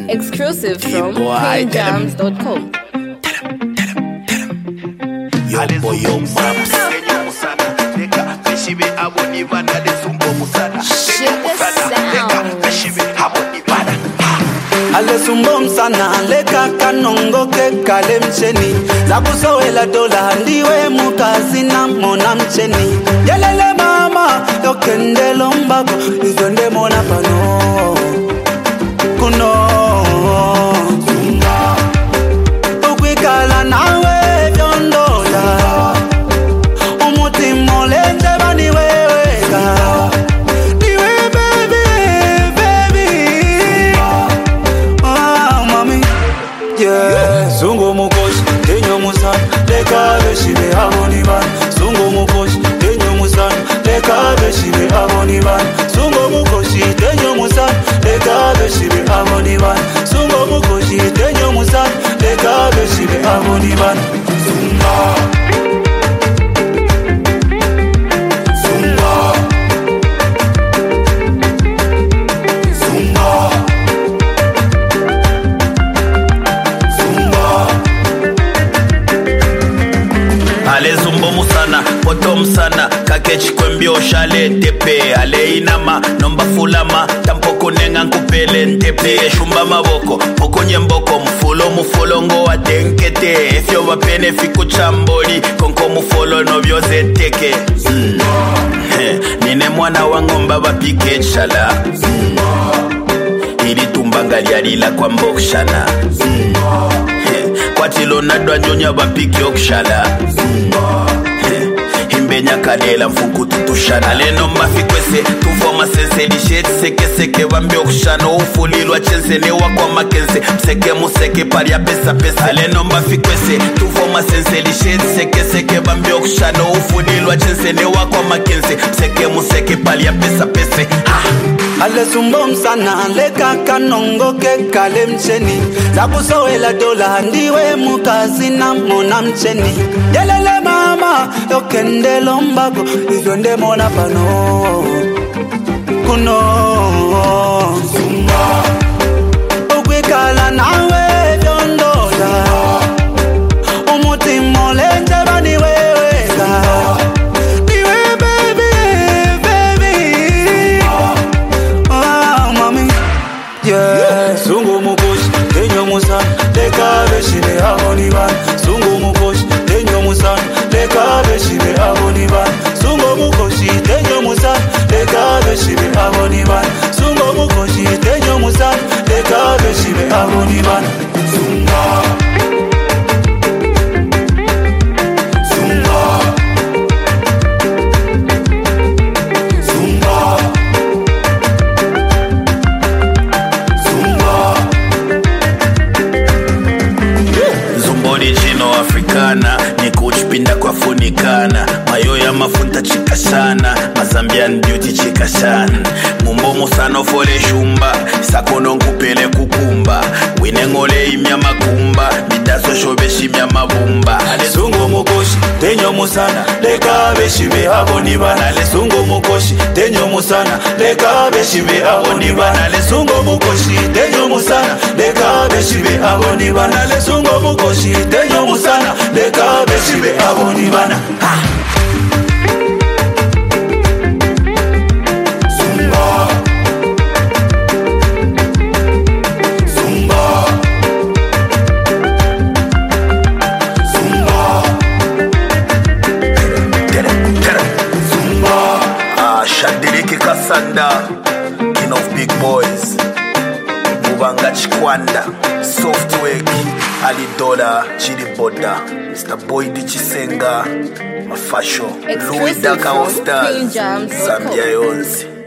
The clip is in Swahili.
Exclusive from PlayJams.com. Yo maps. Ale sumbo sana leka kanongo ke kale mcheni za kusowela dola ndiwe mukazi na mona mcheni yelele mama yokendelo mbako izonde mona pano kuno sumba ukwikala nawe vyondola umuti molenje bani weweka Sungo mukoshi, tenyo musana, leka beshibe aboni ban. Sungo mukoshi, tenyo musana, leka beshibe aboni ban. Sungo mukoshi, tenyo musana, leka beshibe aboni ban. Sungo mukoshi, tenyo musana, leka beshibe aboni ban. Ale zumbo musana, potom sana, kakechi kwembio shale tepe. Ale inama, nomba fulama, tampoko nenga nkupele ntepe. Shumba maboko, poko nyemboko, mufolo ngo wa tenkete. Efyo wapene fiku chamboli, konko mufolo novyo zeteke. Nine mwana wangomba wapike chala. Ili tumbanga lialila kwa mbokshana. Kwa tilo nadwa nyonya wapiki okshala. Himbenya kalela mfuku tutushana. Aleno mafikwese tufoma sense lisheti seke wambi okshano. Ufulilwa chense ne wakwa makense mseke museke pari ya pesa. Aleno mafikwese tufoma sense lisheti seke wambi okshano. Ufulilwa chense ne wakwa makense mseke museke pari ya pesa. Ale sumbo msana leka kanongo ke kale mcheni za kusowela dola ndiwe mukazi na mona mcheni yelele mama yokendelo mbako izonde mona pano kuno sumba ukwikala nawe vyondola umuti molenje bani weweka Sungo mukoshi, tenyo musana, leka beshibe aboni ban. Sungo mukoshi, tenyo musana, leka beshibe aboni ban. Sungo mukoshi, tenyo musana, leka beshibe aboni ban. Sungo mukoshi, tenyo musana, leka beshibe aboni ban. Africana, niko uchipinda kwa funikana. Mayo ya mafunta chika sana, Mazambian beauty chika sana. Mumbo musano fole shumba, sakono nkupele kukumba. Winengole imya makumba, midaso shobeshi mya mabumba. Ale sungo mukoshi, tenyo musana, leka beshibe aboni bana. Ale sungo mukoshi, tenyo musana, leka beshibe aboni bana. Ale sungo mukoshi, tenyo musana, leka beshibe aboni bana. Ale sungo mukoshi, tenyo musana, leka beshibe aboni bana. Shadiriki Kasanda, king of big boys. Mubanga Chikwanda, Softwork, Ali Dola, Chidi Boda, Mr. Boy Dichisenga, Mafasho, Louis Daka Ostaz, Zambia Yonzi.